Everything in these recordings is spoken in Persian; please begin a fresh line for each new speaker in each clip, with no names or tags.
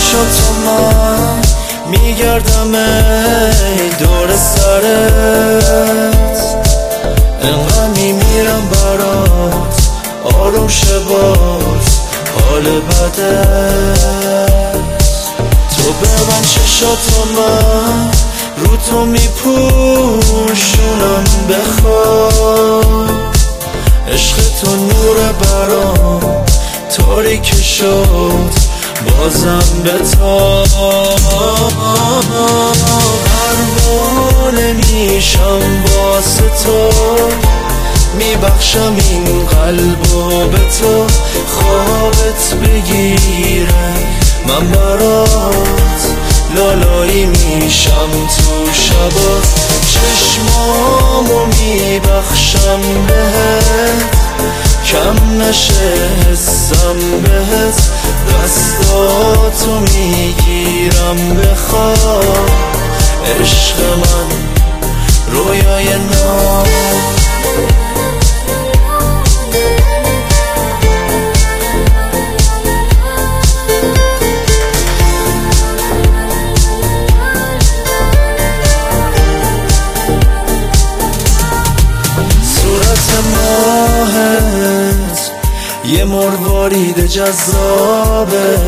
چشاتو من میگردم ای دور سرت، انقدر میمیرم برات آروم شه باز حال بدت. تو به من چشاتو من رو تو میپوشونم بخواب، عشق تو نور برام تاریک شد بازم بتاب. پروانه میشم واسه تو، میبخشم این قلبو به تو، خوابت بگیره من برات لالایی میشم تو شبا، چشمامو میبخشم بهت کم نشه حسم بهت، دستاتو میگیرم بخواب عشق من رویای نام. ماهت یه مروارید جذابه،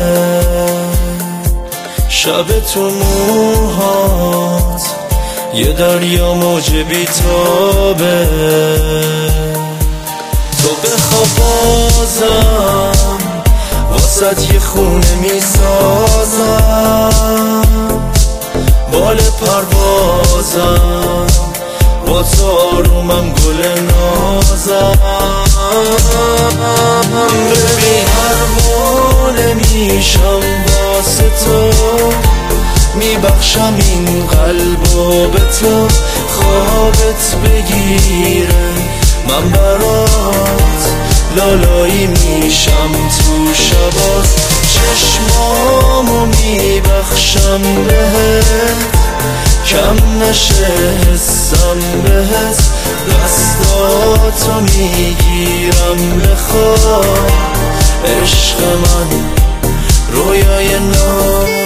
شب تو موهات یه دریا موج بیتابه، تو بخواب بازم واسه یه خونه میسازم، بال پروازم با تو آرومم گل نازم. ببین پروانه میشم واسه تو، میبخشم این قلبو به تو، خوابت بگیره من برات لالایی میشم تو شبا، چشمامو میبخشم بهت کم نشه حسم بهت، دستاتو میگیرم بخواب عشق من رویای نام.